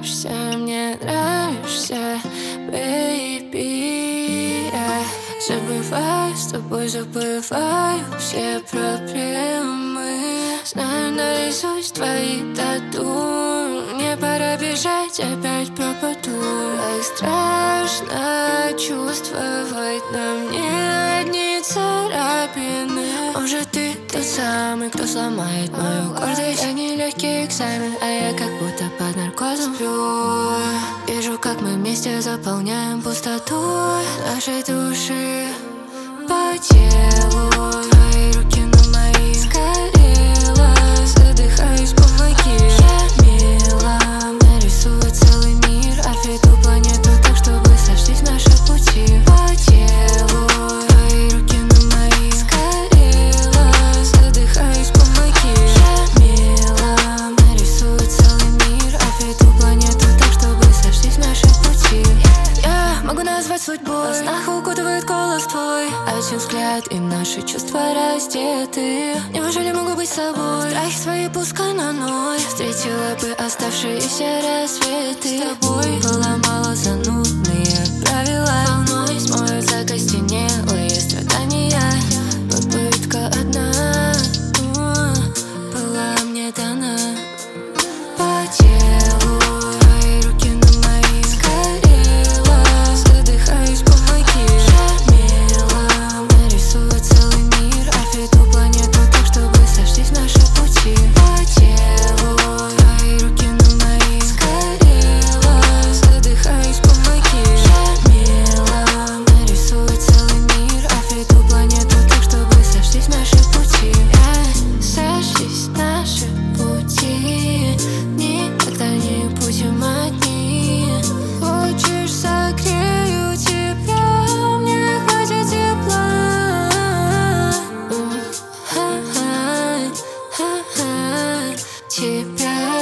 мне нравишься, baby. Я забываю с тобой, забываю все проблемы. Знаю наизусть твои тату. Мне пора бежать, опять пропаду. Так страшно чувствовать на мне одни царапины. Может, ты тот самый, кто сломает мою гордость. Я нелегкий экзамен, а я как будто под наркозом сплю. Вижу, как мы вместе заполняем пустоту нашей души. По телу твои руки на мои. Сгорела, задыхаюсь, помоги. Я мила, нарисую целый мир. Обведу планету так, чтобы сошлись наши пути. По телу твои руки на мои. Сгорела, задыхаюсь, помоги. Я мила, нарисую целый мир. Обведу планету так, чтобы сошлись наши пути. Я могу назвать судьбой. В снах укутывает голос твой. Один взгляд и наши чувства раздеты. Неужели могу быть собой? Страхи свои пускай на ноль. Встретила бы оставшиеся рассветы. С тобой поломала занудные правила. Волной смоют закостенелые страдания. Попытка одна была мне дана. По телу твои руки на мои. Сгорела, задыхаюсь, помоги. Я мила, нарисую целый мир. Обведу планету так, чтобы сошлись наши пути. По телу твои руки на мои. Сгорела, задыхаюсь, помоги. Я мила, нарисую целый мир. Обведу планету так, чтобы сошлись наши пути. Сошлись наши пути. Никогда не будем одни. Хочешь, согрею тебя. Мне хватит тепла. Тебя